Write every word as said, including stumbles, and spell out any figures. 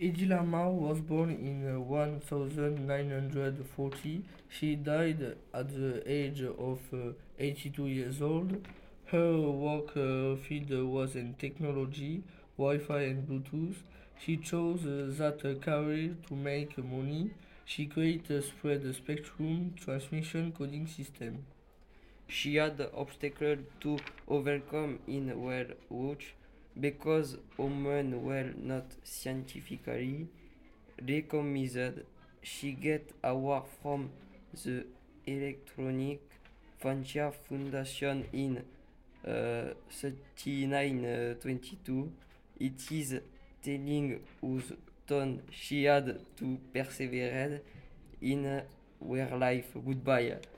Edila Mao was born in uh, nineteen forty. She died at the age of uh, eighty-two years old. Her work uh, field was in technology, Wi-Fi and Bluetooth. She chose uh, that uh, career to make money. She created a spread spectrum transmission coding system. She had obstacles to overcome in her work because women were not scientifically recognized. She got award from the Electronic Frontier Foundation in uh, thirty-nine twenty-two. It is telling whose tone she had to persevere in her life. Goodbye.